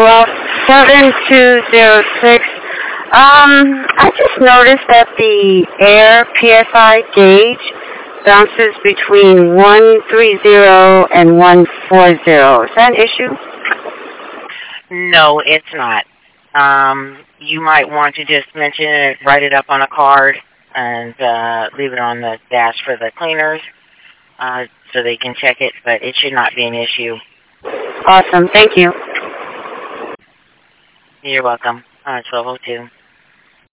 Well, 7206. I just noticed that the air PSI gauge bounces between 130 and 140. Is that an issue? No, it's not. You might want to just mention it, write it up on a card, and leave it on the dash for the cleaners so they can check it, but it should not be an issue. Awesome. Thank you. You're welcome. 1202.